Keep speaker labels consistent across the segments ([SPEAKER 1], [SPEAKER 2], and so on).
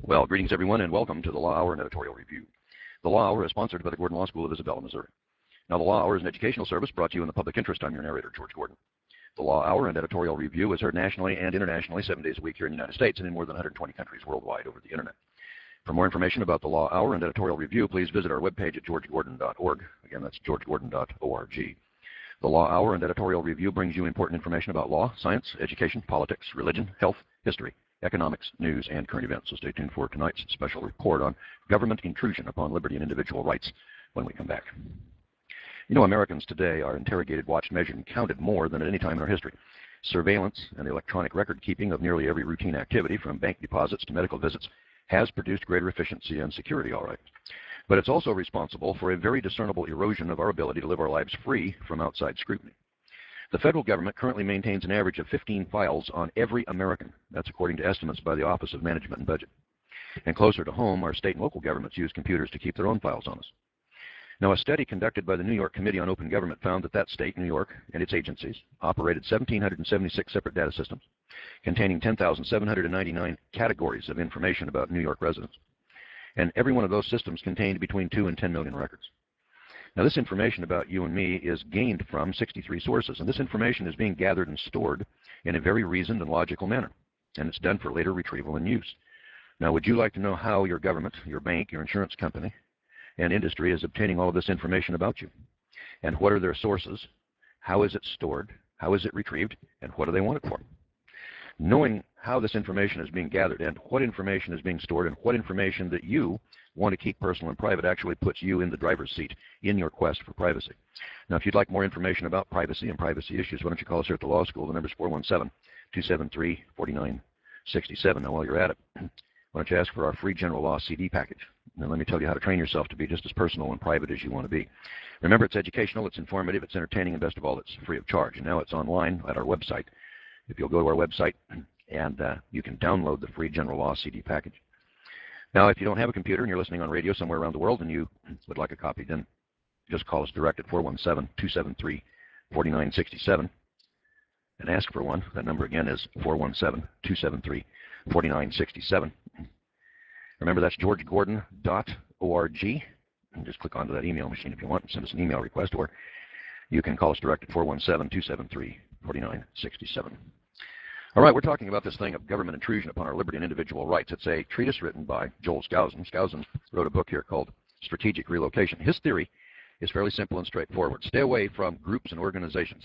[SPEAKER 1] Well, greetings everyone, and welcome to the Law Hour and Editorial Review. The Law Hour is sponsored by the Gordon Law School of Isabella, Missouri. Now, the Law Hour is an educational service brought to you in the public interest. I'm your narrator, George Gordon. The Law Hour and Editorial Review is heard nationally and internationally 7 days a week here in the United States and in more than 120 countries worldwide over the internet. For more information about the Law Hour and Editorial Review, please visit our webpage at georgegordon.org. Again, that's georgegordon.org. The Law Hour and Editorial Review brings you important information about law, science, education, politics, religion, health, history, economics, news, and current events. So stay tuned for tonight's special report on government intrusion upon liberty and individual rights when we come back. You know, Americans today are interrogated, watched, measured, and counted more than at any time in our history. Surveillance and electronic record keeping of nearly every routine activity, from bank deposits to medical visits, has produced greater efficiency and security, all right. But it's also responsible for a very discernible erosion of our ability to live our lives free from outside scrutiny. The federal government currently maintains an average of 15 files on every American. That's according to estimates by the Office of Management and Budget. And closer to home, our state and local governments use computers to keep their own files on us. Now, a study conducted by the New York Committee on Open Government found that state, New York, and its agencies operated 1,776 separate data systems containing 10,799 categories of information about New York residents. And every one of those systems contained between 2 and 10 million records. Now, this information about you and me is gained from 63 sources, and this information is being gathered and stored in a very reasoned and logical manner, and it's done for later retrieval and use. Now, would you like to know how your government, your bank, your insurance company, and industry is obtaining all of this information about you? And what are their sources? How is it stored? How is it retrieved? And what do they want it for? Knowing how this information is being gathered and what information is being stored and what information that you want to keep personal and private actually puts you in the driver's seat in your quest for privacy. Now, if you'd like more information about privacy and privacy issues, why don't you call us here at the law school? The number is 417-273-4967. Now, while you're at it, why don't you ask for our free general law CD package? Now, let me tell you how to train yourself to be just as personal and private as you want to be. Remember, it's educational, it's informative, it's entertaining, and best of all, it's free of charge. And now it's online at our website. If you'll go to our website, and you can download the free general law CD package. Now, if you don't have a computer and you're listening on radio somewhere around the world and you would like a copy, then just call us direct at 417-273-4967 and ask for one. That number again is 417-273-4967. Remember, that's georgegordon.org. And just click onto that email machine if you want and send us an email request, or you can call us direct at 417-273-4967. All right, we're talking about this thing of government intrusion upon our liberty and individual rights. It's a treatise written by Joel Skousen. Skousen wrote a book here called Strategic Relocation. His theory is fairly simple and straightforward. Stay away from groups and organizations.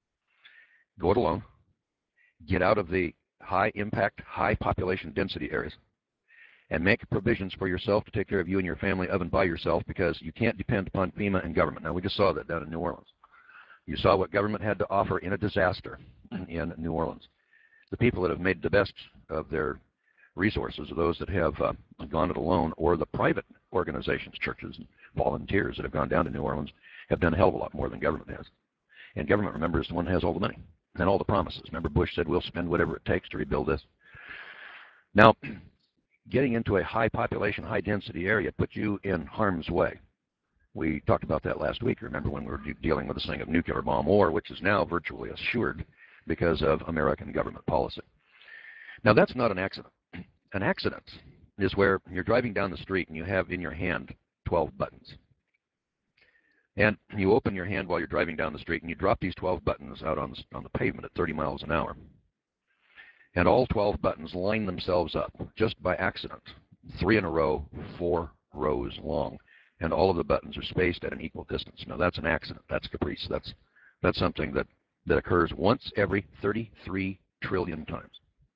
[SPEAKER 1] Go it alone. Get out of the high impact, high population density areas, and make provisions for yourself to take care of you and your family of and by yourself, because you can't depend upon FEMA and government. Now, we just saw that down in New Orleans. You saw what government had to offer in a disaster in New Orleans. The people that have made the best of their resources are those that have gone it alone, or the private organizations, churches, and volunteers that have gone down to New Orleans have done a hell of a lot more than government has. And government, remember, is the one that has all the money and all the promises. Remember, Bush said, we'll spend whatever it takes to rebuild this. Now, getting into a high population, high density area puts you in harm's way. We talked about that last week, remember, when we were dealing with this thing of nuclear bomb war, which is now virtually assured because of American government policy. Now, that's not an accident. An accident is where you're driving down the street and you have in your hand 12 buttons. And you open your hand while you're driving down the street and you drop these 12 buttons out on the pavement at 30 miles an hour. And all 12 buttons line themselves up just by accident, 3 in a row, 4 rows long. And all of the buttons are spaced at an equal distance. Now, that's an accident. That's caprice. That's something that occurs once every 33 trillion times.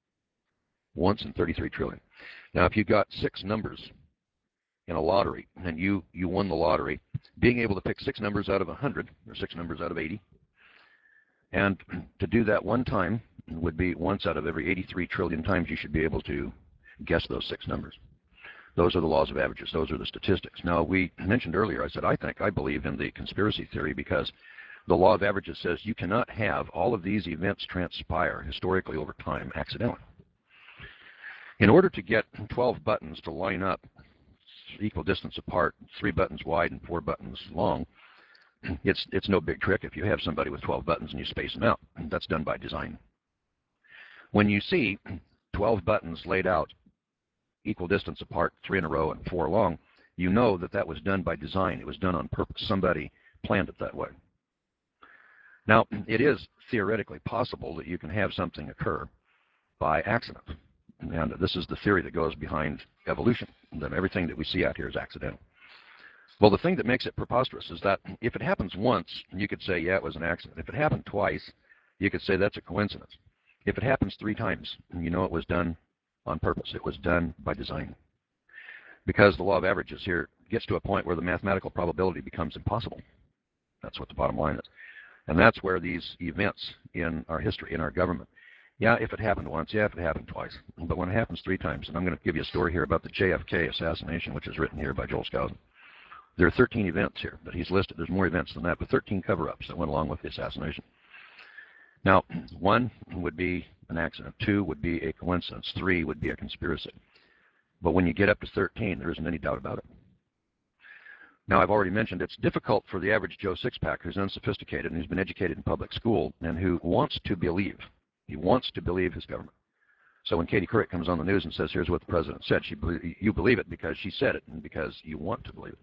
[SPEAKER 1] Once in 33 trillion. Now, if you got 6 numbers in a lottery and you won the lottery, being able to pick 6 numbers out of 100 or 6 numbers out of 80, and to do that one time would be once out of every 83 trillion times you should be able to guess those 6 numbers. Those are the laws of averages. Those are the statistics. Now, we mentioned earlier, I believe in the conspiracy theory, because the law of averages says you cannot have all of these events transpire historically over time accidentally. In order to get 12 buttons to line up equal distance apart, 3 buttons wide and 4 buttons long, it's no big trick if you have somebody with 12 buttons and you space them out. That's done by design. When you see 12 buttons laid out equal distance apart, 3 in a row and 4 long, you know that that was done by design. It was done on purpose. Somebody planned it that way. Now, it is theoretically possible that you can have something occur by accident. And this is the theory that goes behind evolution, that everything that we see out here is accidental. Well, the thing that makes it preposterous is that if it happens once, you could say, yeah, it was an accident. If it happened twice, you could say that's a coincidence. If it happens 3 times, you know it was done on purpose. It was done by design. Because the law of averages here gets to a point where the mathematical probability becomes impossible. That's what the bottom line is. And that's where these events in our history, in our government, yeah, if it happened once, yeah, if it happened twice. But when it happens 3 times, and I'm going to give you a story here about the JFK assassination, which is written here by Joel Skousen. There are 13 events here that he's listed. There's more events than that, but 13 cover-ups that went along with the assassination. Now, 1 would be an accident. 2 would be a coincidence. 3 would be a conspiracy. But when you get up to 13, there isn't any doubt about it. Now, I've already mentioned it's difficult for the average Joe Sixpack who's unsophisticated and who's been educated in public school and who wants to believe. He wants to believe his government. So when Katie Couric comes on the news and says, here's what the president said, you believe it because she said it and because you want to believe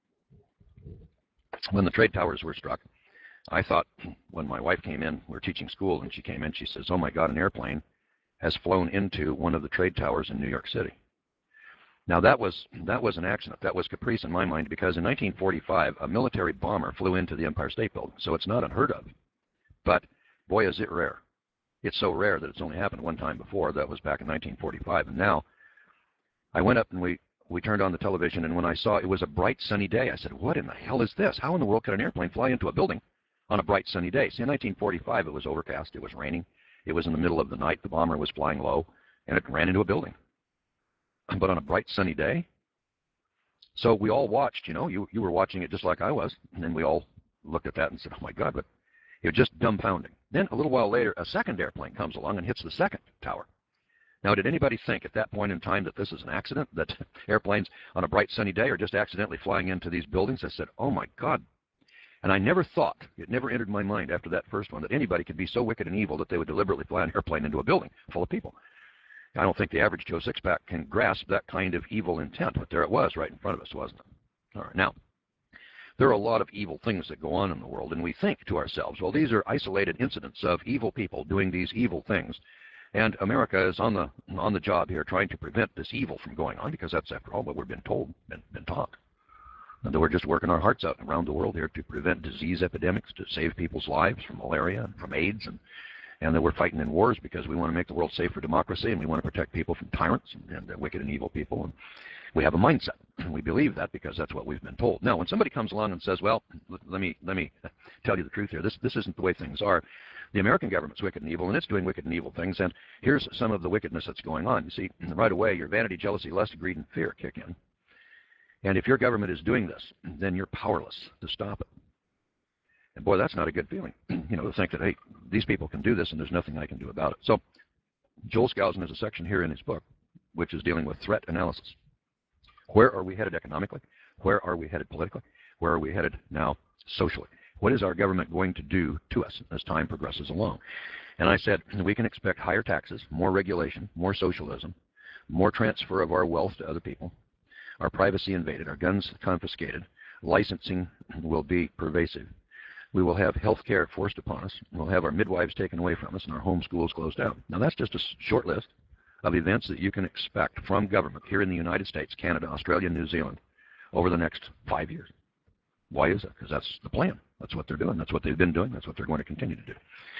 [SPEAKER 1] it. When the trade towers were struck, I thought when my wife came in, we were teaching school, and she came in, she says, oh my God, an airplane has flown into one of the trade towers in New York City. Now that was an accident. That was caprice in my mind because in 1945, a military bomber flew into the Empire State Building. So it's not unheard of. But boy, is it rare. It's so rare that it's only happened 1 time before. That was back in 1945. And now I went up and we turned on the television, and when I saw it was a bright sunny day, I said, what in the hell is this? How in the world could an airplane fly into a building on a bright sunny day? See, in 1945, it was overcast. It was raining. It was in the middle of the night. The bomber was flying low, and it ran into a building. But on a bright sunny day. So we all watched, you were watching it just like I was, and then we all looked at that and said, oh my God, but it was just dumbfounding. Then a little while later, a second airplane comes along and hits the second tower. Now, did anybody think at that point in time that this is an accident, that airplanes on a bright sunny day are just accidentally flying into these buildings? I said, oh my God. And I never thought, it never entered my mind after that first one, that anybody could be so wicked and evil that they would deliberately fly an airplane into a building full of people. I don't think the average Joe Sixpack can grasp that kind of evil intent, but there it was right in front of us, wasn't it? All right, now, there are a lot of evil things that go on in the world, and we think to ourselves, well, these are isolated incidents of evil people doing these evil things, and America is on the job here trying to prevent this evil from going on, because that's, after all, what we've been told, been taught. And that we're just working our hearts out around the world here to prevent disease epidemics, to save people's lives from malaria and from AIDS, and that we're fighting in wars because we want to make the world safe for democracy, and we want to protect people from tyrants and wicked and evil people. And we have a mindset, and we believe that because that's what we've been told. Now, when somebody comes along and says, well, let me tell you the truth here. This isn't the way things are. The American government's wicked and evil, and it's doing wicked and evil things, and here's some of the wickedness that's going on. You see, right away, your vanity, jealousy, lust, greed, and fear kick in. And if your government is doing this, then you're powerless to stop it. And boy, that's not a good feeling, to think that, hey, these people can do this and there's nothing I can do about it. So Joel Skousen has a section here in his book, which is dealing with threat analysis. Where are we headed economically? Where are we headed politically? Where are we headed now socially? What is our government going to do to us as time progresses along? And I said, we can expect higher taxes, more regulation, more socialism, more transfer of our wealth to other people, our privacy invaded, our guns confiscated, licensing will be pervasive. We will have health care forced upon us. We'll have our midwives taken away from us and our home schools closed down. Now, that's just a short list of events that you can expect from government here in the United States, Canada, Australia, and New Zealand over the next 5 years. Why is that? Because that's the plan. That's what they're doing. That's what they've been doing. That's what they're going to continue to do.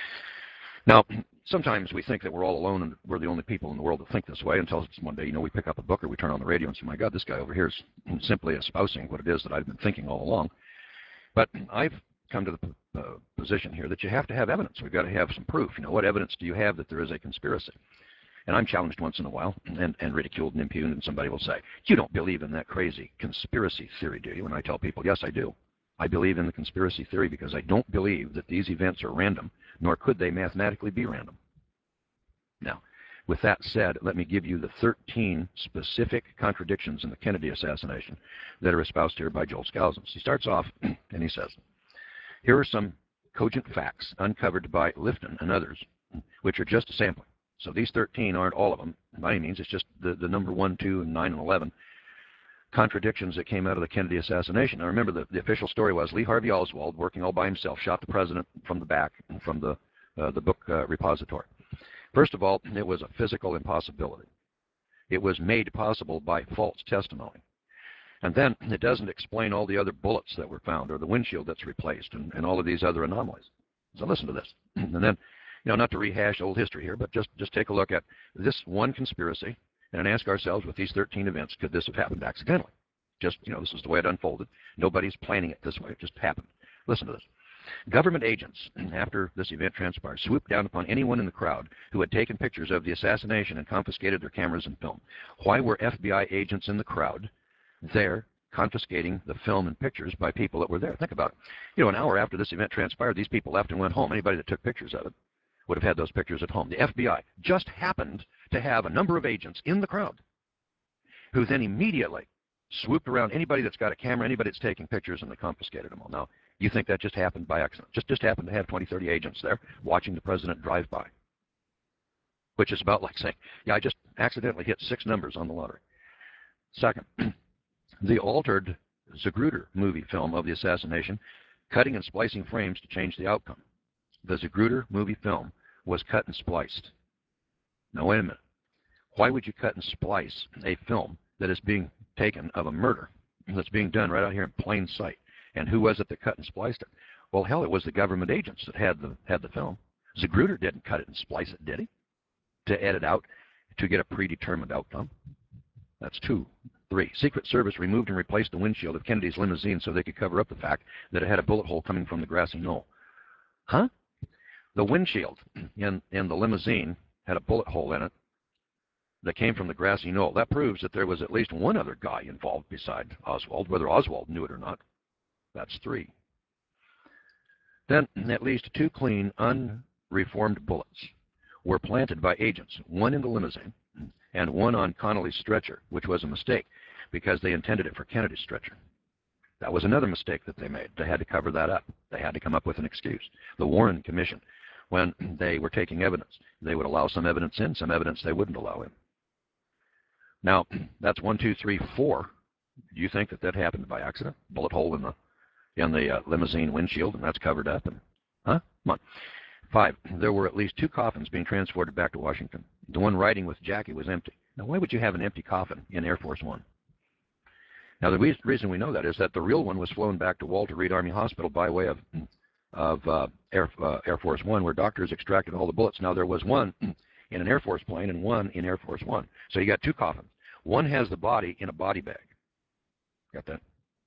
[SPEAKER 1] Now, sometimes we think that we're all alone and we're the only people in the world that think this way until one day, we pick up a book or we turn on the radio and say, my God, this guy over here is simply espousing what it is that I've been thinking all along. But I've come to the position here that you have to have evidence. We've got to have some proof. What evidence do you have that there is a conspiracy? And I'm challenged once in a while and ridiculed and impugned, and somebody will say, you don't believe in that crazy conspiracy theory, do you? And I tell people, yes, I do. I believe in the conspiracy theory because I don't believe that these events are random, nor could they mathematically be random. Now, with that said, let me give you the 13 specific contradictions in the Kennedy assassination that are espoused here by Joel Skousen. He starts off and he says, here are some cogent facts uncovered by Lifton and others, which are just a sampling. So these 13 aren't all of them by any means. It's just the number 1, 2, and 9, and 11 contradictions that came out of the Kennedy assassination. Now remember, the official story was Lee Harvey Oswald, working all by himself, shot the president from the back and from the book repository. First of all, it was a physical impossibility. It was made possible by false testimony. And then it doesn't explain all the other bullets that were found or the windshield that's replaced and all of these other anomalies. So listen to this. And then, not to rehash old history here, but just take a look at this one conspiracy and ask ourselves, with these 13 events, could this have happened accidentally? Just, this is the way it unfolded. Nobody's planning it this way. It just happened. Listen to this. Government agents, after this event transpired, swooped down upon anyone in the crowd who had taken pictures of the assassination and confiscated their cameras and film. Why were FBI agents in the crowd there confiscating the film and pictures by people that were there? Think about it. An hour after this event transpired, these people left and went home. Anybody that took pictures of it would have had those pictures at home. The FBI just happened to have a number of agents in the crowd who then immediately swooped around anybody that's got a camera, anybody that's taking pictures, and they confiscated them all. Now, you think that just happened by accident? Just happened to have 20, 30 agents there watching the president drive by, which is about like saying, yeah, I just accidentally hit 6 numbers on the lottery. Second, the altered Zapruder movie film of the assassination, cutting and splicing frames to change the outcome. The Zapruder movie film was cut and spliced. Now, wait a minute. Why would you cut and splice a film that is being taken of a murder that's being done right out here in plain sight? And who was it that cut and spliced it? Well, hell, it was the government agents that had the film. Zapruder didn't cut it and splice it, did he? To edit out to get a predetermined outcome. That's 2. 3. Secret Service removed and replaced the windshield of Kennedy's limousine so they could cover up the fact that it had a bullet hole coming from the grassy knoll. Huh? The windshield in the limousine had a bullet hole in it that came from the grassy knoll. That proves that there was at least one other guy involved beside Oswald, whether Oswald knew it or not. That's 3. Then at least 2 clean, unreformed bullets were planted by agents, one in the limousine and one on Connolly's stretcher, which was a mistake because they intended it for Kennedy's stretcher. That was another mistake that they made. They had to cover that up. They had to come up with an excuse. The Warren Commission, when they were taking evidence, they would allow some evidence in, some evidence they wouldn't allow in. Now, that's 1, 2, 3, 4. Do you think that happened by accident? Bullet hole in the limousine windshield, and that's covered up? And huh? Come on. 5. There were at least 2 coffins being transported back to Washington. The one riding with Jackie was empty. Now, why would you have an empty coffin in Air Force One? Now, the reason we know that is that the real one was flown back to Walter Reed Army Hospital by way of Air Force One, where doctors extracted all the bullets. Now, there was one in an Air Force plane and one in Air Force One. So you got 2 coffins. One has the body in a body bag. Got that?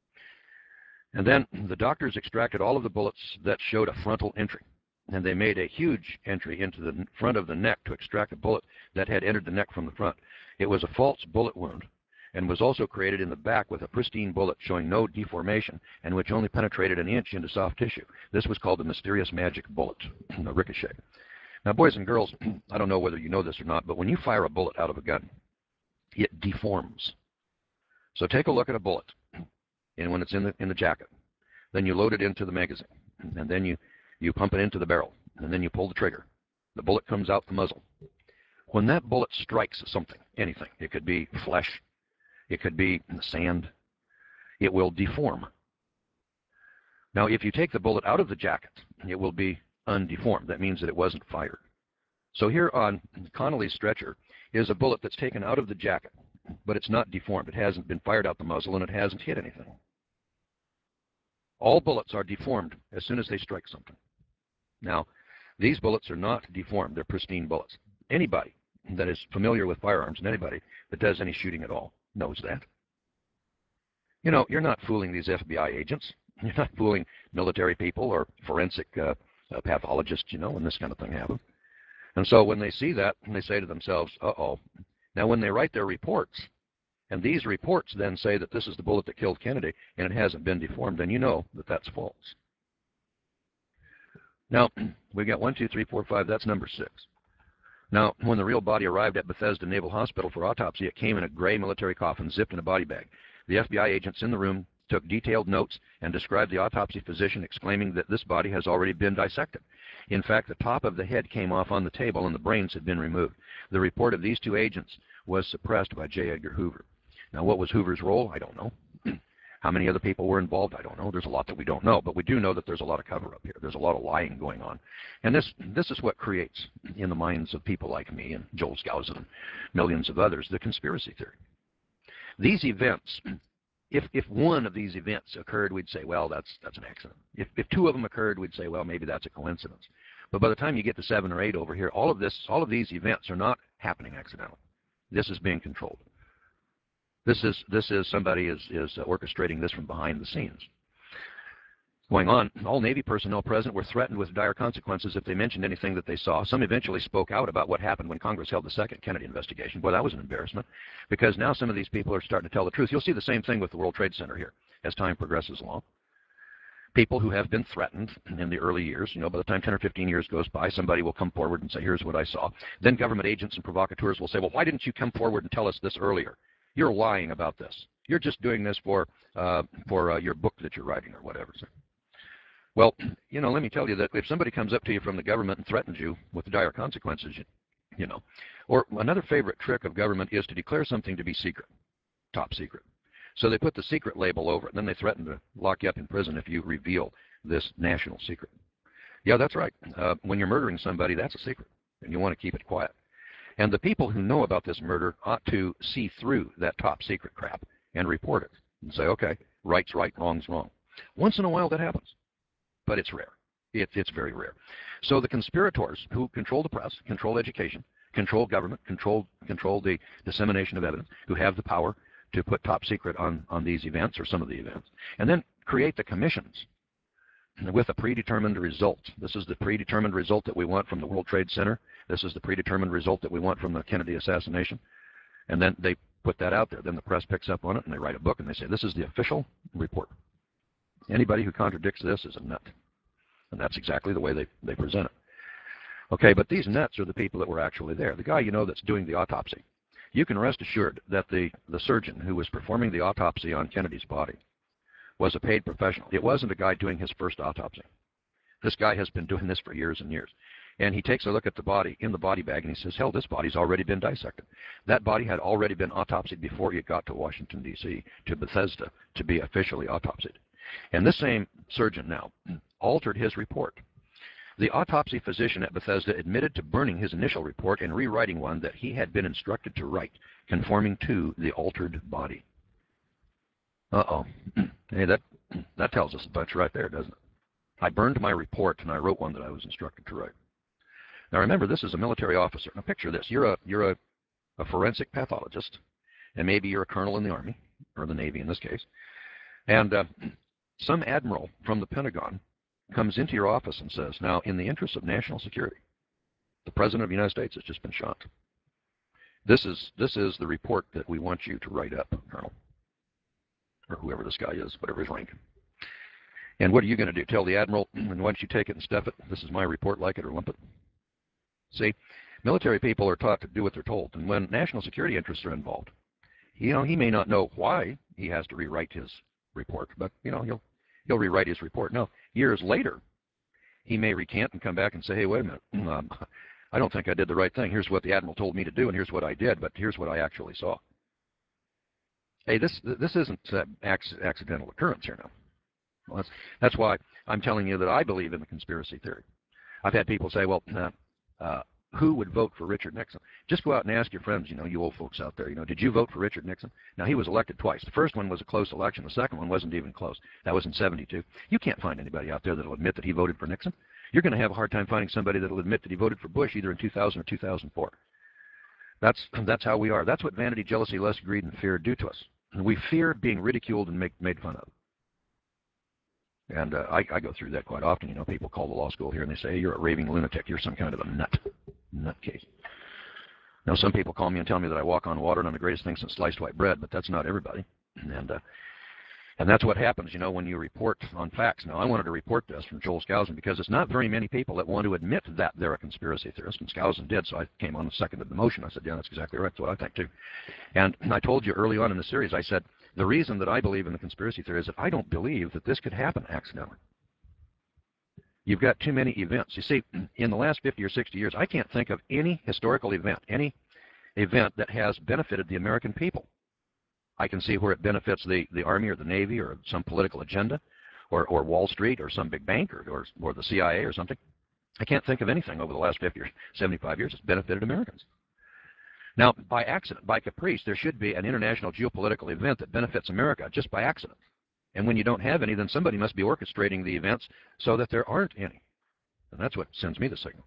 [SPEAKER 1] And then the doctors extracted all of the bullets that showed a frontal entry. And they made a huge entry into the front of the neck to extract a bullet that had entered the neck from the front. It was a false bullet wound and was also created in the back with a pristine bullet showing no deformation and which only penetrated an inch into soft tissue. This was called the mysterious magic bullet, a ricochet. Now, boys and girls, I don't know whether you know this or not, but when you fire a bullet out of a gun, it deforms. So take a look at a bullet, and when it's in the jacket, then you load it into the magazine, and then you pump it into the barrel, and then you pull the trigger. The bullet comes out the muzzle. When that bullet strikes something, anything, it could be flesh, it could be sand, it will deform. Now, if you take the bullet out of the jacket, it will be undeformed. That means that it wasn't fired. So here on Connolly's stretcher is a bullet that's taken out of the jacket, but it's not deformed. It hasn't been fired out the muzzle, and it hasn't hit anything. All bullets are deformed as soon as they strike something. Now, these bullets are not deformed. They're pristine bullets. Anybody that is familiar with firearms and anybody that does any shooting at all knows that. You're not fooling these FBI agents. You're not fooling military people or forensic pathologists, when this kind of thing happens. And so when they see that, they say to themselves, uh-oh. Now, when they write their reports, and these reports then say that this is the bullet that killed Kennedy and it hasn't been deformed, then you know that that's false. Now, we got 1, 2, 3, 4, 5. That's number 6. Now, when the real body arrived at Bethesda Naval Hospital for autopsy, it came in a gray military coffin zipped in a body bag. The FBI agents in the room took detailed notes and described the autopsy physician, exclaiming that this body has already been dissected. In fact, the top of the head came off on the table and the brains had been removed. The report of these two agents was suppressed by J. Edgar Hoover. Now, what was Hoover's role? I don't know. How many other people were involved? I don't know. There's a lot that we don't know, but we do know that there's a lot of cover-up here. There's a lot of lying going on. And this is what creates, in the minds of people like me and Joel Skousen and millions of others, the conspiracy theory. These events, if one of these events occurred, we'd say, well, that's an accident. If two of them occurred, we'd say, well, maybe that's a coincidence. But by the time you get to 7 or 8 over here, all of these events are not happening accidentally. This is being controlled. This is somebody is orchestrating this from behind the scenes. Going on, all Navy personnel present were threatened with dire consequences if they mentioned anything that they saw. Some eventually spoke out about what happened when Congress held the second Kennedy investigation. Boy, that was an embarrassment, because now some of these people are starting to tell the truth. You'll see the same thing with the World Trade Center here as time progresses along. People who have been threatened in the early years, by the time 10 or 15 years goes by, somebody will come forward and say, here's what I saw. Then government agents and provocateurs will say, well, why didn't you come forward and tell us this earlier? You're lying about this. You're just doing this for your book that you're writing or whatever. So, well, let me tell you that if somebody comes up to you from the government and threatens you with dire consequences, or another favorite trick of government is to declare something to be secret, top secret. So they put the secret label over it, and then they threaten to lock you up in prison if you reveal this national secret. Yeah, that's right. When you're murdering somebody, that's a secret, and you want to keep it quiet. And the people who know about this murder ought to see through that top secret crap and report it and say, okay, right's right, wrong's wrong. Once in a while that happens, but it's rare. It's very rare. So the conspirators who control the press, control education, control government, control the dissemination of evidence, who have the power to put top secret on these events or some of the events, and then create the commissions with a predetermined result. This is the predetermined result that we want from the World Trade Center. This is the predetermined result that we want from the Kennedy assassination. And then they put that out there. Then the press picks up on it and they write a book and they say, this is the official report. Anybody who contradicts this is a nut. And that's exactly the way they present it. Okay, but these nuts are the people that were actually there. The guy that's doing the autopsy. You can rest assured that the surgeon who was performing the autopsy on Kennedy's body was a paid professional. It wasn't a guy doing his first autopsy. This guy has been doing this for years and years. And he takes a look at the body in the body bag and he says, hell, this body's already been dissected. That body had already been autopsied before it got to Washington, D.C., to Bethesda, to be officially autopsied. And this same surgeon now altered his report. The autopsy physician at Bethesda admitted to burning his initial report and rewriting one that he had been instructed to write, conforming to the altered body. Uh-oh. Hey, that tells us a bunch right there, doesn't it? I burned my report and I wrote one that I was instructed to write. Now remember, this is a military officer. Now picture this. You're a forensic pathologist, and maybe you're a colonel in the Army, or the Navy in this case, and some admiral from the Pentagon comes into your office and says, now, in the interest of national security, the President of the United States has just been shot. This is the report that we want you to write up, Colonel, or whoever this guy is, whatever his rank. And what are you going to do? Tell the admiral, and once you take it and stuff it, this is my report, like it or lump it? See, military people are taught to do what they're told, and when national security interests are involved, he may not know why he has to rewrite his report, but he'll rewrite his report. Now, years later, he may recant and come back and say, hey, wait a minute, I don't think I did the right thing. Here's what the admiral told me to do, and here's what I did, but here's what I actually saw. Hey, this isn't accidental occurrence here now. Well, that's why I'm telling you that I believe in the conspiracy theory. I've had people say, well, who would vote for Richard Nixon? Just go out and ask your friends, you old folks out there, did you vote for Richard Nixon? Now, he was elected twice. The first one was a close election. The second one wasn't even close. That was in '72. You can't find anybody out there that will admit that he voted for Nixon. You're going to have a hard time finding somebody that will admit that he voted for Bush either in 2000 or 2004. That's how we are. That's what vanity, jealousy, lust, greed, and fear do to us. And we fear being ridiculed and made fun of. And I go through that quite often. People call the law school here and they say, hey, you're a raving lunatic. You're some kind of a nutcase. Now, some people call me and tell me that I walk on water and I'm the greatest thing since sliced white bread, but that's not everybody. And that's what happens, when you report on facts. Now, I wanted to report this from Joel Skousen because it's not very many people that want to admit that they're a conspiracy theorist, and Skousen did, so I came on and seconded the motion. I said, yeah, that's exactly right. That's what I think, too. And I told you early on in the series, I said, the reason that I believe in the conspiracy theory is that I don't believe that this could happen accidentally. You've got too many events. You see, in the last 50 or 60 years, I can't think of any historical event, any event that has benefited the American people. I can see where it benefits the Army or the Navy or some political agenda or Wall Street or some big bank or the CIA or something. I can't think of anything over the last 50 or 75 years that's benefited Americans. Now, by accident, by caprice, there should be an international geopolitical event that benefits America just by accident. And when you don't have any, then somebody must be orchestrating the events so that there aren't any. And that's what sends me the signal.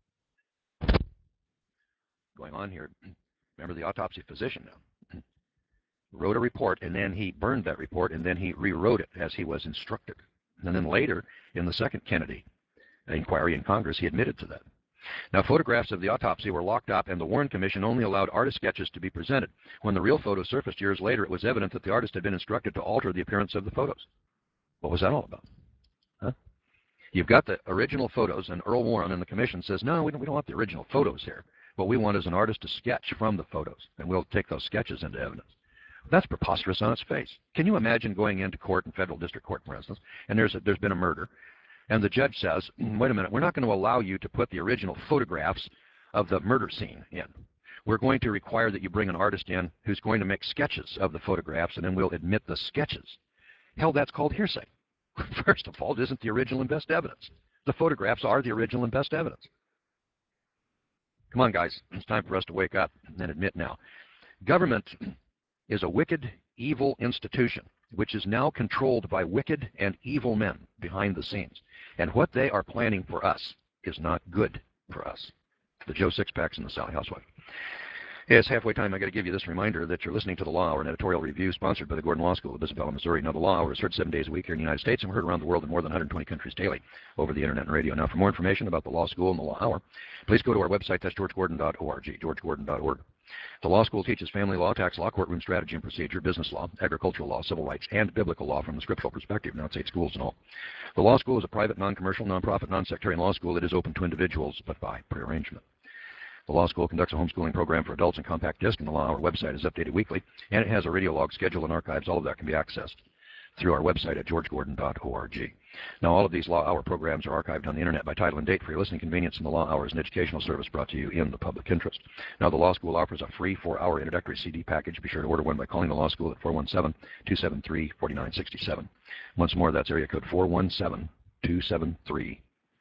[SPEAKER 1] Going on here, remember the autopsy physician now. Wrote a report, and then he burned that report, and then he rewrote it as he was instructed. And then later, in the second Kennedy inquiry in Congress, he admitted to that. Now, photographs of the autopsy were locked up, and the Warren Commission only allowed artist sketches to be presented. When the real photos surfaced years later, it was evident that the artist had been instructed to alter the appearance of the photos. What was that all about? Huh? You've got the original photos, and Earl Warren and the Commission says, no, we don't want the original photos here. What we want is an artist to sketch from the photos, and we'll take those sketches into evidence. That's preposterous on its face. Can you imagine going into court, in federal district court, for instance, and there's been a murder, and the judge says, wait a minute, we're not going to allow you to put the original photographs of the murder scene in. We're going to require that you bring an artist in who's going to make sketches of the photographs, and then we'll admit the sketches. Hell, that's called hearsay. First of all, it isn't the original and best evidence. The photographs are the original and best evidence. Come on, guys. It's time for us to wake up and admit now. Government is a wicked, evil institution which is now controlled by wicked and evil men behind the scenes. And what they are planning for us is not good for us. The Joe Sixpacks and the Sally Housewife. It's halfway time. I got to give you this reminder that you're listening to The Law Hour, an editorial review sponsored by the Gordon Law School of Isabella, Missouri. Now, The Law Hour is heard 7 days a week here in the United States, and we're heard around the world in more than 120 countries daily over the internet and radio. Now, for more information about the Law School and the Law Hour, please go to our website. That's georgegordon.org, georgegordon.org. The law school teaches family law, tax law, courtroom strategy and procedure, business law, agricultural law, civil rights, and biblical law from the scriptural perspective. Now, it's 8 schools in all. The law school is a private, non-commercial, non-profit, non-sectarian law school that is open to individuals, but by prearrangement. The law school conducts a homeschooling program for adults in compact disc, and the Law Hour website is updated weekly, and it has a radio log schedule and archives. All of that can be accessed through our website at georgegordon.org. Now, all of these Law Hour programs are archived on the internet by title and date for your listening convenience, and the Law Hour is an educational service brought to you in the public interest. Now, the Law School offers a free 4-hour introductory CD package. Be sure to order one by calling the Law School at 417-273-4967. Once more, that's area code 417-273-4967.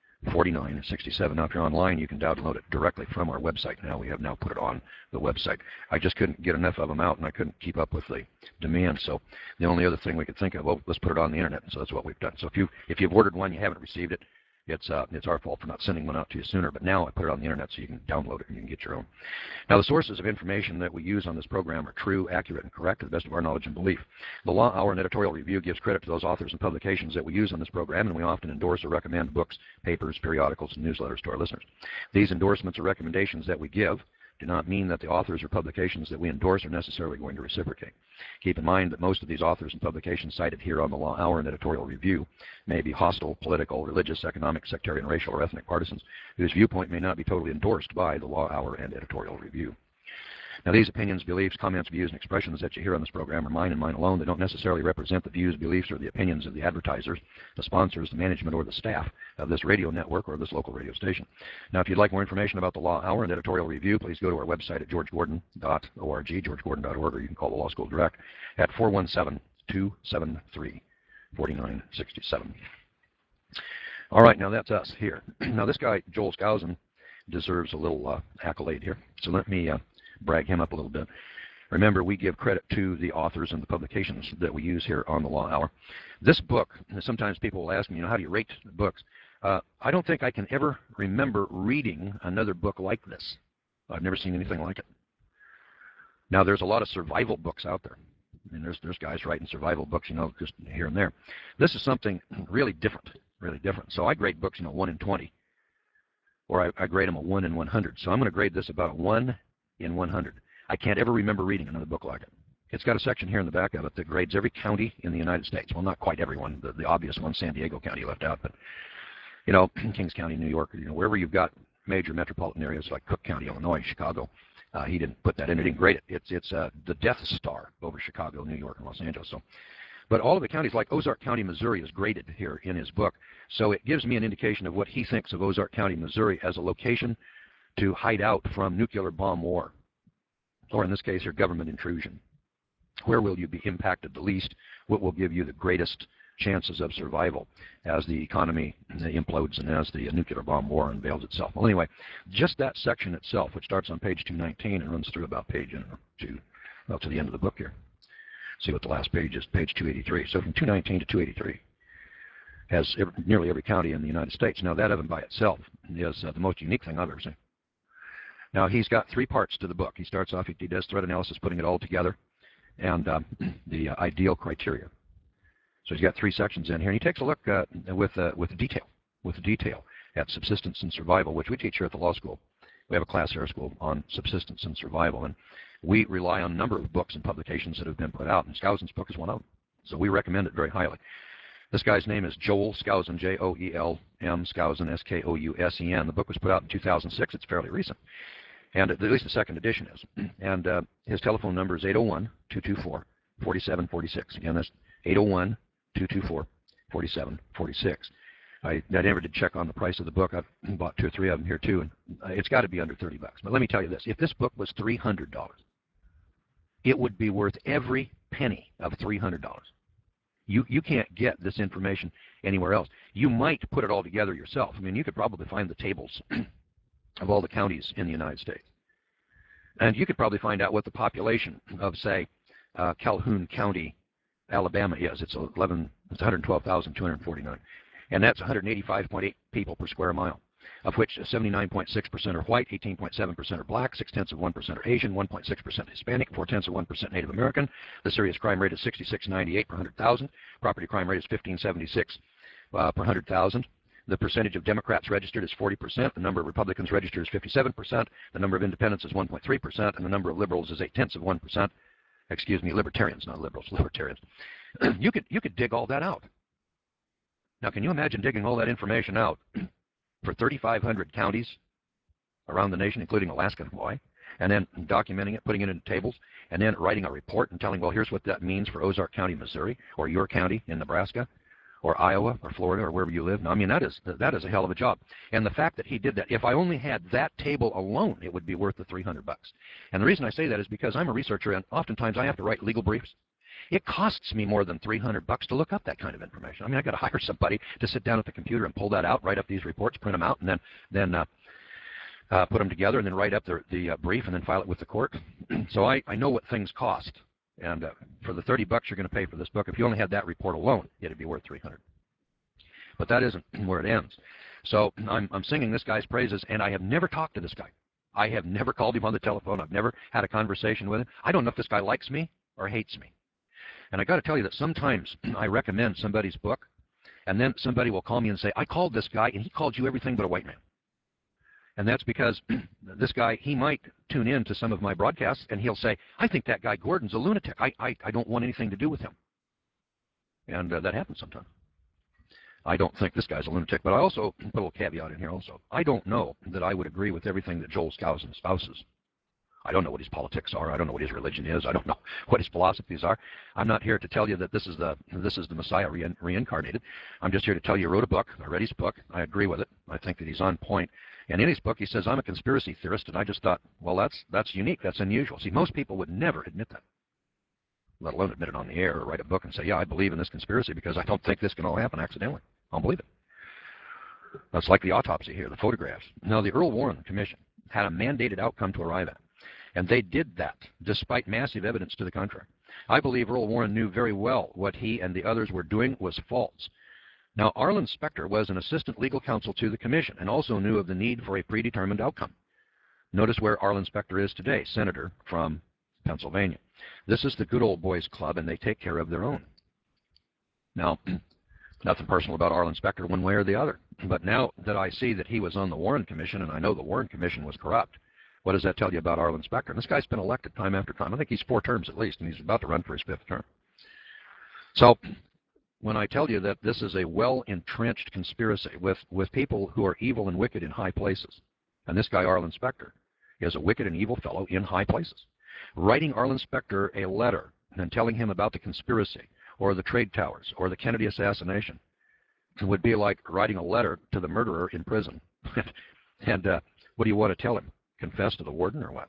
[SPEAKER 1] Now, if you're online, you can download it directly from our website. Now, we have now put it on the website. I just couldn't get enough of them out, and I couldn't keep up with the demand. So the only other thing we could think of, well, let's put it on the internet. So that's what we've done. So if you've ordered one, you haven't received it, it's our fault for not sending one out to you sooner. But now I put it on the internet so you can download it and you can get your own. Now, the sources of information that we use on this program are true, accurate, and correct to the best of our knowledge and belief. The Law Hour and editorial review gives credit to those authors and publications that we use on this program, and we often endorse or recommend books, papers, periodicals, and newsletters to our listeners. These endorsements or recommendations that we give do not mean that the authors or publications that we endorse are necessarily going to reciprocate. Keep in mind that most of these authors and publications cited here on the Law Hour and editorial review may be hostile, political, religious, economic, sectarian, racial, or ethnic partisans whose viewpoint may not be totally endorsed by the Law Hour and editorial review. Now, these opinions, beliefs, comments, views, and expressions that you hear on this program are mine and mine alone. They don't necessarily represent the views, beliefs, or the opinions of the advertisers, the sponsors, the management, or the staff of this radio network or this local radio station. Now, if you'd like more information about the Law Hour and editorial review, please go to our website at georgegordon.org, georgegordon.org, or you can call the Law School direct at 417-273-4967. All right, now that's us here. Now, this guy, Joel Skousen, deserves a little accolade here. So let me brag him up a little bit. Remember, we give credit to the authors and the publications that we use here on the Law Hour. This book, sometimes people will ask me, how do you rate the books? I don't think I can ever remember reading another book like this. I've never seen anything like it. Now, there's a lot of survival books out there. I mean, there's guys writing survival books, just here and there. This is something really different, really different. So I grade books, 1 in 20, or I grade them a 1 in 100. So I'm going to grade this about a 1 in 100. I can't ever remember reading another book like it. It's got a section here in the back of it that grades every county in the United States. Well, not quite every one. The obvious one, San Diego County, left out. But, Kings County, New York, wherever you've got major metropolitan areas like Cook County, Illinois, Chicago, he didn't put that in. He didn't grade it. It's the Death Star over Chicago, New York, and Los Angeles. So But all of the counties, like Ozark County, Missouri, is graded here in his book. So it gives me an indication of what he thinks of Ozark County, Missouri as a location to hide out from nuclear bomb war, or in this case, your government intrusion. Where will you be impacted the least? What will give you the greatest chances of survival as the economy implodes and as the nuclear bomb war unveils itself? Well, anyway, just that section itself, which starts on page 219 and runs through about page to the end of the book here. See what the last page is, page 283. So from 219 to 283 has nearly every county in the United States. Now that of them by itself is the most unique thing I've ever seen. Now he's got three parts to the book. He starts off, he does threat analysis, putting it all together, and the ideal criteria. So he's got three sections in here, and he takes a look with detail at subsistence and survival, which we teach here at the law school. We have a class here at school on subsistence and survival, and we rely on a number of books and publications that have been put out, and Skousen's book is one of them. So we recommend it very highly. This guy's name is Joel Skousen, J-O-E-L-M, Skousen, S-K-O-U-S-E-N. The book was put out in 2006. It's fairly recent. And at least the second edition is. And his telephone number is 801-224-4746. Again, that's 801-224-4746. I never did check on the price of the book. I've bought 2 or 3 of them here too, and it's got to be under $30. But let me tell you this: if this book was $300, it would be worth every penny of $300. You can't get this information anywhere else. You might put it all together yourself. I mean, you could probably find the tables of all the counties in the United States, and you could probably find out what the population of, say, Calhoun County, Alabama is. It's 112,249. And that's 185.8 people per square mile, of which 79.6% are white, 18.7% are black, 0.6% are Asian, 1.6% Hispanic, 0.4% Native American. The serious crime rate is 66.98 per 100,000. Property crime rate is 15.76 per 100,000. The percentage of Democrats registered is 40%. The number of Republicans registered is 57%. The number of independents is 1.3%, and the number of liberals is 0.8%. Excuse me, libertarians, not liberals, libertarians. You could dig all that out. Now, can you imagine digging all that information out for 3,500 counties around the nation, including Alaska and Hawaii, and then documenting it, putting it into tables, and then writing a report and telling, well, here's what that means for Ozark County, Missouri, or your county in Nebraska, or Iowa, or Florida, or wherever you live? Now, I mean, that is a hell of a job. And the fact that he did that, if I only had that table alone, it would be worth the $300. And the reason I say that is because I'm a researcher, and oftentimes I have to write legal briefs. It costs me more than $300 to look up that kind of information. I mean, I've got to hire somebody to sit down at the computer and pull that out, write up these reports, print them out, and then put them together, and then write up the brief, and then file it with the court. So I know what things cost. And for the $30 you're going to pay for this book, if you only had that report alone, it'd be worth $300. But that isn't where it ends. So I'm singing this guy's praises, and I have never talked to this guy. I have never called him on the telephone. I've never had a conversation with him. I don't know if this guy likes me or hates me. And I got to tell you that sometimes I recommend somebody's book, and then somebody will call me and say, I called this guy, and he called you everything but a white man. And that's because this guy, he might tune in to some of my broadcasts, and he'll say, I think that guy Gordon's a lunatic. I don't want anything to do with him. And that happens sometimes. I don't think this guy's a lunatic, but I also put a little caveat in here also. I don't know that I would agree with everything that Joel Skousen espouses. I don't know what his politics are. I don't know what his religion is. I don't know what his philosophies are. I'm not here to tell you that this is the Messiah reincarnated. I'm just here to tell you he wrote a book. I read his book. I agree with it. I think that he's on point. And in his book, he says, I'm a conspiracy theorist, and I just thought, well, that's unique. That's unusual. See, most people would never admit that, let alone admit it on the air or write a book and say, yeah, I believe in this conspiracy because I don't think this can all happen accidentally. I don't believe it. That's like the autopsy here, the photographs. Now, the Earl Warren Commission had a mandated outcome to arrive at. And they did that, despite massive evidence to the contrary. I believe Earl Warren knew very well what he and the others were doing was false. Now, Arlen Specter was an assistant legal counsel to the commission and also knew of the need for a predetermined outcome. Notice where Arlen Specter is today, senator from Pennsylvania. This is the good old boys club, and they take care of their own. Now, nothing personal about Arlen Specter one way or the other. But now that I see that he was on the Warren Commission, and I know the Warren Commission was corrupt, what does that tell you about Arlen Specter? And this guy's been elected time after time. I think he's 4 terms at least, and he's about to run for his 5th term. So when I tell you that this is a well-entrenched conspiracy with people who are evil and wicked in high places, and this guy Arlen Specter is a wicked and evil fellow in high places, writing Arlen Specter a letter and telling him about the conspiracy or the trade towers or the Kennedy assassination. It would be like writing a letter to the murderer in prison. And what do you want to tell him? Confess to the warden or what?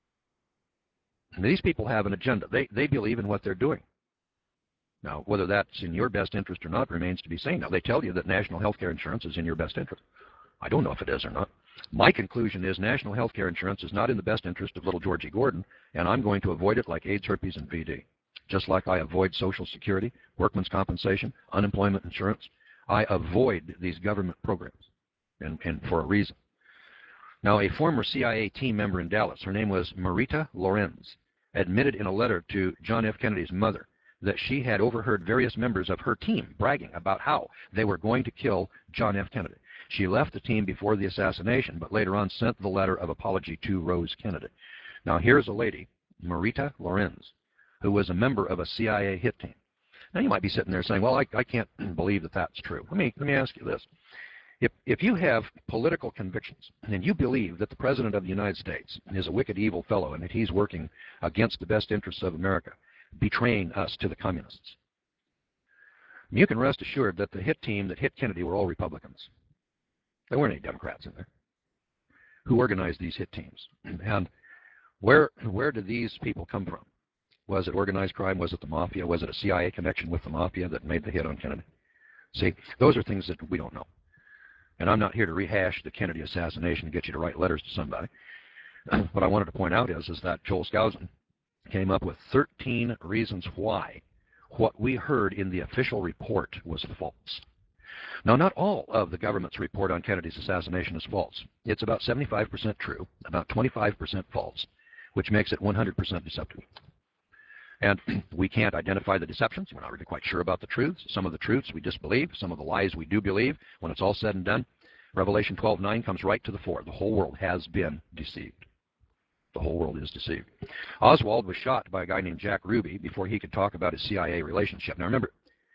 [SPEAKER 1] And these people have an agenda. They believe in what they're doing. Now, whether that's in your best interest or not remains to be seen. Now, they tell you that national health care insurance is in your best interest. I don't know if it is or not. My conclusion is national health care insurance is not in the best interest of little Georgie Gordon, and I'm going to avoid it like AIDS, herpes, and VD. Just like I avoid Social Security, workman's compensation, unemployment insurance, I avoid these government programs, and for a reason. Now, a former CIA team member in Dallas, her name was Marita Lorenz, admitted in a letter to John F. Kennedy's mother that she had overheard various members of her team bragging about how they were going to kill John F. Kennedy. She left the team before the assassination, but later on sent the letter of apology to Rose Kennedy. Now, here's a lady, Marita Lorenz, who was a member of a CIA hit team. Now, you might be sitting there saying, well, I can't believe that that's true. Let me ask you this. If you have political convictions and you believe that the President of the United States is a wicked, evil fellow and that he's working against the best interests of America, betraying us to the communists, you can rest assured that the hit team that hit Kennedy were all Republicans. There weren't any Democrats in there. Who organized these hit teams? And where did these people come from? Was it organized crime? Was it the mafia? Was it a CIA connection with the mafia that made the hit on Kennedy? See, those are things that we don't know. And I'm not here to rehash the Kennedy assassination and get you to write letters to somebody. What I wanted to point out is that Joel Skousen came up with 13 reasons why what we heard in the official report was false. Now, not all of the government's report on Kennedy's assassination is false. It's about 75% true, about 25% false, which makes it 100% deceptive. And we can't identify the deceptions. We're not really quite sure about the truths. Some of the truths we disbelieve. Some of the lies we do believe. When it's all said and done, Revelation 12:9 comes right to the fore. The whole world has been deceived. The whole world is deceived. Oswald was shot by a guy named Jack Ruby before he could talk about his CIA relationship. Now remember,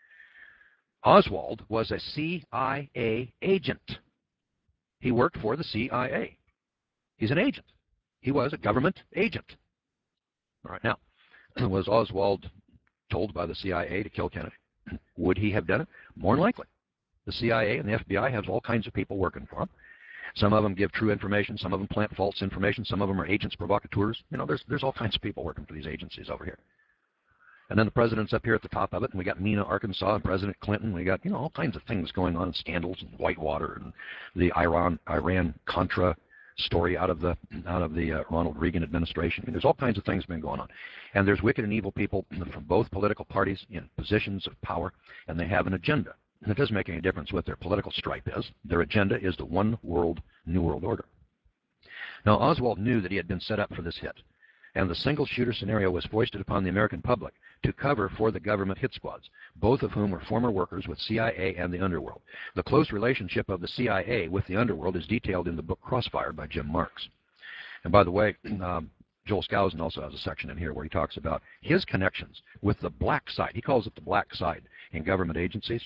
[SPEAKER 1] Oswald was a CIA agent. He worked for the CIA. He's an agent. He was a government agent. All right, now, was Oswald told by the CIA to kill Kennedy? Would he have done it? More than likely. The CIA and the FBI has all kinds of people working for them. Some of them give true information. Some of them plant false information. Some of them are agents provocateurs. You know, there's all kinds of people working for these agencies over here. And then the president's up here at the top of it, and we got Mena, Arkansas, and President Clinton. We got, you know, all kinds of things going on, scandals and Whitewater and the Iran-Contra story out of the Ronald Reagan administration. I mean, there's all kinds of things been going on. And there's wicked and evil people from both political parties in positions of power, and they have an agenda. And it doesn't make any difference what their political stripe is. Their agenda is the one world, new world order. Now, Oswald knew that he had been set up for this hit, and the single shooter scenario was foisted upon the American public to cover for the government hit squads, both of whom were former workers with CIA and the underworld. The close relationship of the CIA with the underworld is detailed in the book Crossfire by Jim Marks. And by the way, Joel Skousen also has a section in here where he talks about his connections with the black side. He calls it the black side in government agencies.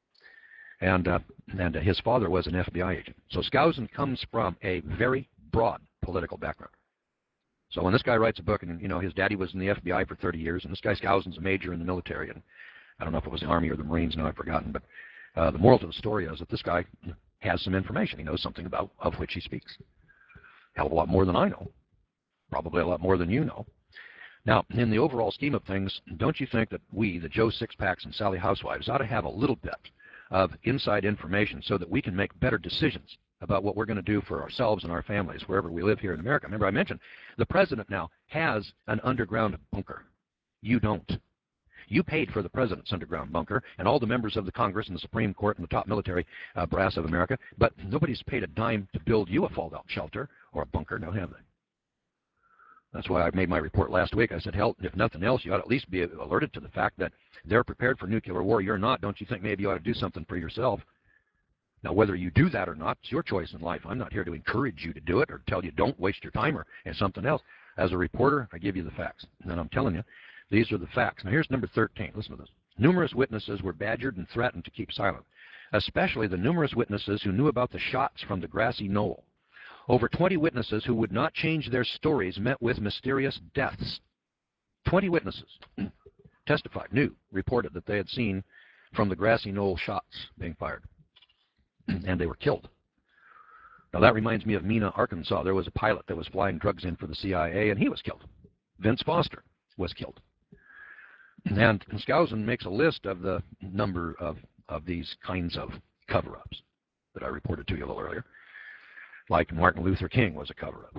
[SPEAKER 1] And his father was an FBI agent. So Skousen comes from a very broad political background. So when this guy writes a book, and you know his daddy was in the FBI for 30 years, and this guy Skousen's a major in the military, and I don't know if it was the Army or the Marines, now I've forgotten, but the moral to the story is that this guy has some information. He knows something about of which he speaks. Hell of a lot more than I know. Probably a lot more than you know. Now, in the overall scheme of things, don't you think that we, the Joe Sixpacks and Sally Housewives, ought to have a little bit of inside information so that we can make better decisions about what we're going to do for ourselves and our families wherever we live here in America? Remember, I mentioned the president now has an underground bunker. You don't. You paid for the president's underground bunker and all the members of the Congress and the Supreme Court and the top military brass of America, but nobody's paid a dime to build you a fallout shelter or a bunker, now have they? That's why I made my report last week. I said, hell, if nothing else, you ought to at least be alerted to the fact that they're prepared for nuclear war. You're not. Don't you think maybe you ought to do something for yourself? Now, whether you do that or not, it's your choice in life. I'm not here to encourage you to do it or tell you don't waste your time or something else. As a reporter, I give you the facts. And I'm telling you, these are the facts. Now, here's number 13. Listen to this. Numerous witnesses were badgered and threatened to keep silent, especially the numerous witnesses who knew about the shots from the grassy knoll. Over 20 witnesses who would not change their stories met with mysterious deaths. 20 witnesses. testified, reported that they had seen from the grassy knoll shots being fired, and they were killed. Now that reminds me of Mena, Arkansas. There was a pilot that was flying drugs in for the CIA, and he was killed. Vince Foster was killed. And Skousen makes a list of the number of these kinds of cover-ups that I reported to you a little earlier. Like Martin Luther King was a cover-up,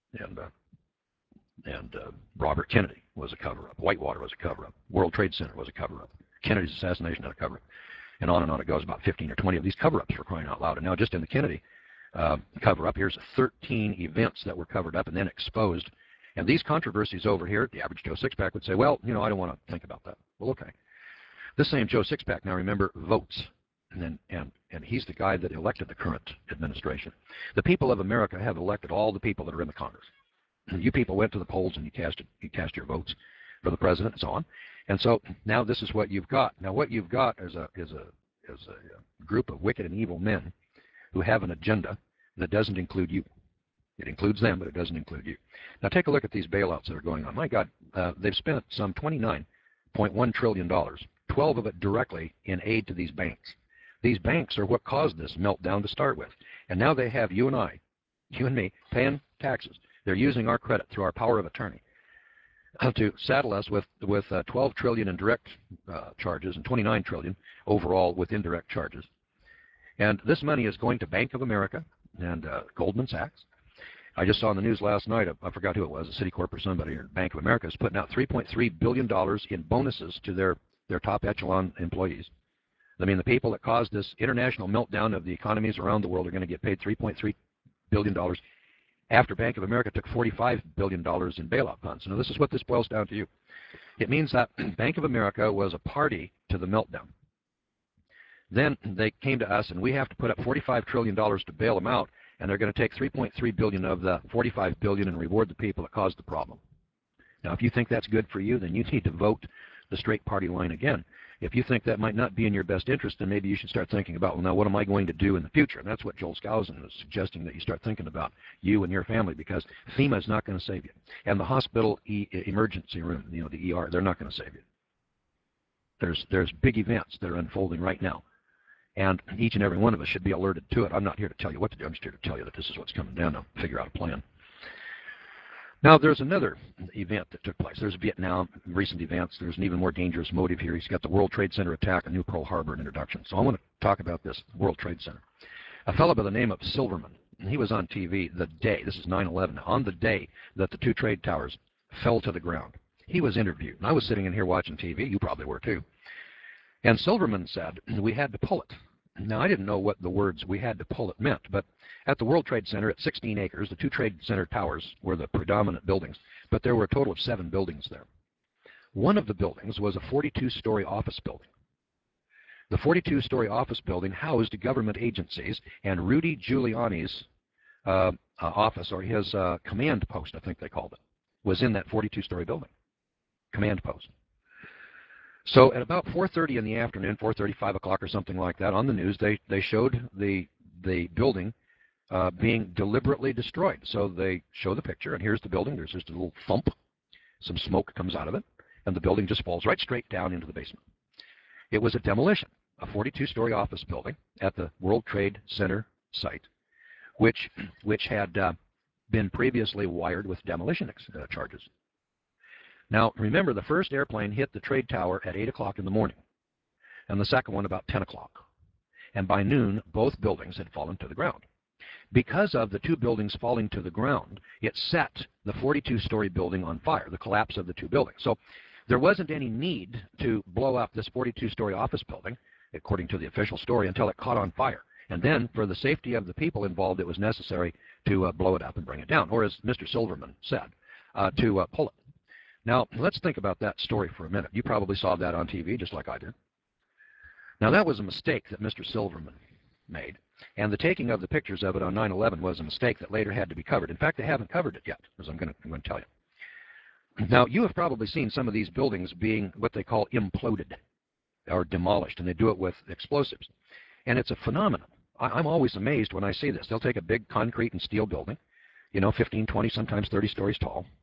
[SPEAKER 1] and Robert Kennedy was a cover-up. Whitewater was a cover-up. World Trade Center was a cover-up. Kennedy's assassination had a cover-up. And on it goes, about 15 or 20 of these cover-ups for crying out loud. And now just in the Kennedy cover-up, here's 13 events that were covered up and then exposed. And these controversies over here, the average Joe Sixpack would say, well, I don't want to think about that. Well, okay. This same Joe Sixpack, now remember, votes. And he's the guy that elected the current administration. The people of America have elected all the people that are in the Congress. You people went to the polls and you cast your votes for the president and so on. And so now this is what you've got. Now what you've got is a group of wicked and evil men who have an agenda that doesn't include you. It includes them, but it doesn't include you. Now take a look at these bailouts that are going on. My God, they've spent some $29.1 trillion, 12 of it directly in aid to these banks. These banks are what caused this meltdown to start with. And now they have you and me, paying taxes. They're using our credit through our power of attorney to saddle us with 12 trillion in direct charges and 29 trillion overall with indirect charges. And this money is going to Bank of America and Goldman Sachs. I just saw in the news last night, I forgot who it was, a Citicorp or somebody, or Bank of America is putting out $3.3 billion in bonuses to their top echelon employees. I mean, the people that caused this international meltdown of the economies around the world are going to get paid $3.3 billion after Bank of America took $45 billion in bailout funds. Now, this is what this boils down to you. It means that Bank of America was a party to the meltdown. Then they came to us, and we have to put up $45 trillion to bail them out, and they're going to take $3.3 billion of the $45 billion and reward the people that caused the problem. Now, if you think that's good for you, then you need to vote the straight party line again. If you think that might not be in your best interest, then maybe you should start thinking about, well, now what am I going to do in the future? And that's what Joel Skousen is suggesting, that you start thinking about, you and your family, because FEMA is not going to save you. And the hospital emergency room, the ER, they're not going to save you. There's big events that are unfolding right now. And each and every one of us should be alerted to it. I'm not here to tell you what to do. I'm just here to tell you that this is what's coming down. Now, figure out a plan. Now, there's another event that took place. There's Vietnam, recent events. There's an even more dangerous motive here. He's got the World Trade Center attack and New Pearl Harbor introduction. So I want to talk about this World Trade Center. A fellow by the name of Silverman, and he was on TV the day, this is 9/11, on the day that the two trade towers fell to the ground. He was interviewed, and I was sitting in here watching TV. You probably were too. And Silverman said, we had to pull it. Now, I didn't know what the words "we had to pull it" meant, but at the World Trade Center, at 16 acres, the two Trade Center towers were the predominant buildings, but there were a total of 7 buildings there. One of the buildings was a 42-story office building. The 42-story office building housed government agencies, and Rudy Giuliani's office, or his command post, I think they called it, was in that 42-story building. Command post. So at about 4:30 in the afternoon, 4:30, 5 o'clock or something like that, on the news, they showed the building being deliberately destroyed. So they show the picture, and here's the building. There's just a little thump. Some smoke comes out of it, and the building just falls right straight down into the basement. It was a demolition, a 42-story office building at the World Trade Center site, which had been previously wired with demolition charges. Now, remember, the first airplane hit the trade tower at 8 o'clock in the morning, and the second one about 10 o'clock. And by noon, both buildings had fallen to the ground. Because of the two buildings falling to the ground, it set the 42-story building on fire, the collapse of the two buildings. So there wasn't any need to blow up this 42-story office building, according to the official story, until it caught on fire. And then, for the safety of the people involved, it was necessary to blow it up and bring it down, or as Mr. Silverman said, to pull it. Now, let's think about that story for a minute. You probably saw that on TV, just like I did. Now, that was a mistake that Mr. Silverman made, and the taking of the pictures of it on 9/11 was a mistake that later had to be covered. In fact, they haven't covered it yet, as I'm going to tell you. Now, you have probably seen some of these buildings being what they call imploded or demolished, and they do it with explosives. And it's a phenomenon. I'm always amazed when I see this. They'll take a big concrete and steel building, 15, 20, sometimes 30 stories tall.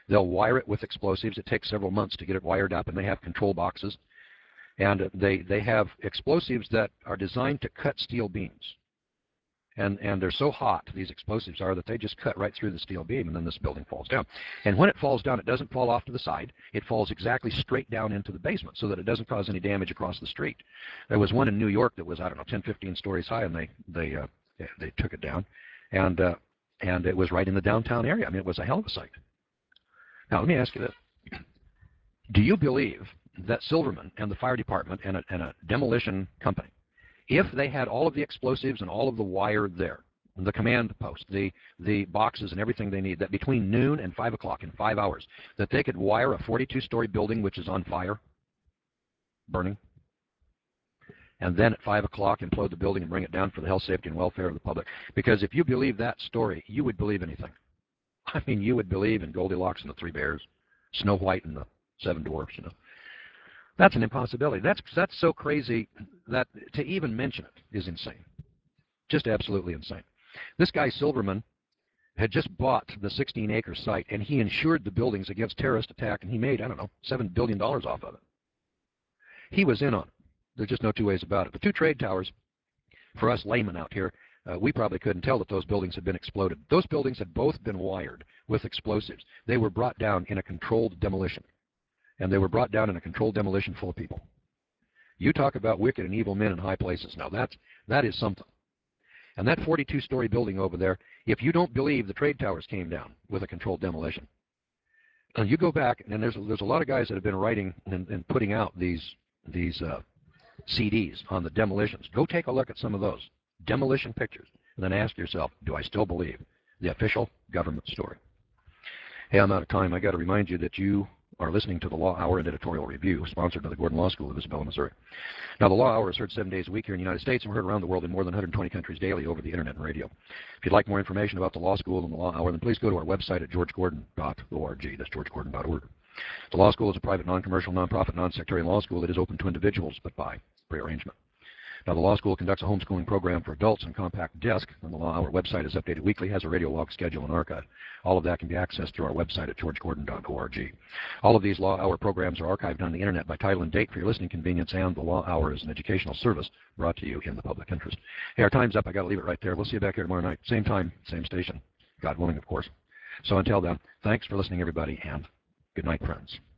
[SPEAKER 1] They'll wire it with explosives. It takes several months to get it wired up, and they have control boxes. And they have explosives that are designed to cut steel beams. And they're so hot, these explosives are, that they just cut right through the steel beam, and then this building falls down. And when it falls down, it doesn't fall off to the side. It falls exactly straight down into the basement so that it doesn't cause any damage across the street. There was one in New York that was, I don't know, 10, 15 stories high, and they took it down. And it was right in the downtown area. I mean, it was a hell of a sight. Now, let me ask you this. Do you believe that Silverman and the fire department and a demolition company, if they had all of the explosives and all of the wire there, the command post, the boxes and everything they need, that between noon and 5 o'clock in 5 hours, that they could wire a 42-story building which is on fire, burning, and then at 5 o'clock implode the building and bring it down for the health, safety, and welfare of the public? Because if you believe that story, you would believe anything. I mean, you would believe in Goldilocks and the Three Bears, Snow White and the Seven Dwarfs, you know. That's an impossibility. That's so crazy that to even mention it is insane. Just absolutely insane. This guy, Silverman, had just bought the 16-acre site, and he insured the buildings against terrorist attack, and he made, I don't know, $7 billion off of it. He was in on it. There's just no two ways about it. The two trade towers, for us laymen out here, we probably couldn't tell that those buildings had been exploded. Those buildings had both been wired with explosives. They were brought down in a controlled demolition. And they were brought down in a controlled demolition full of people. You talk about wicked and evil men in high places. Now, that is something. And that 42-story building over there, if you don't believe the trade towers came down with a controlled demolition, you go back, and there's a lot of guys that have been writing and putting out these CDs on the demolitions. Go take a look at some of those demolition pictures, and then ask yourself, do I still believe the official government story? Hey, I'm out of time. I got to remind you that you are listening to the Law Hour and Editorial Review, sponsored by the Gordon Law School of Isabella, Missouri. Now, the Law Hour is heard 7 days a week here in the United States, and we're heard around the world in more than 120 countries daily over the internet and radio. If you'd like more information about the Law School and the Law Hour, then please go to our website at georgegordon.org. That's georgegordon.org. The Law School is a private, non-commercial, non-profit, non-sectarian law school that is open to individuals, but by prearrangement. Now, the Law School conducts a homeschooling program for adults on compact disc, and the Law Hour website is updated weekly, has a radio log schedule and archive. All of that can be accessed through our website at georgegordon.org. All of these Law Hour programs are archived on the internet by title and date for your listening convenience, and the Law Hour is an educational service brought to you in the public interest. Hey, our time's up. I got to leave it right there. We'll see you back here tomorrow night. Same time, same station. God willing, of course. So until then, thanks for listening, everybody, and good night, friends.